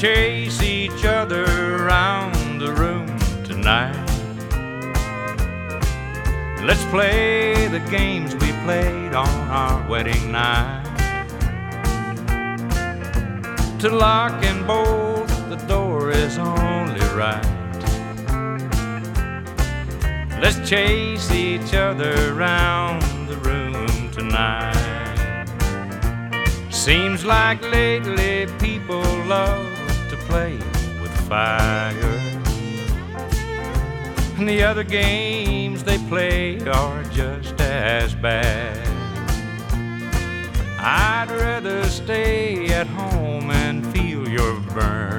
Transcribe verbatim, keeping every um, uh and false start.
chase each other around the room tonight. Let's play the games we played on our wedding night. To lock and bolt the door is only right. Let's chase each other around the room tonight. Seems like lately people love to play with fire, and the other games they play are just as bad. I'd rather stay at home and feel your burn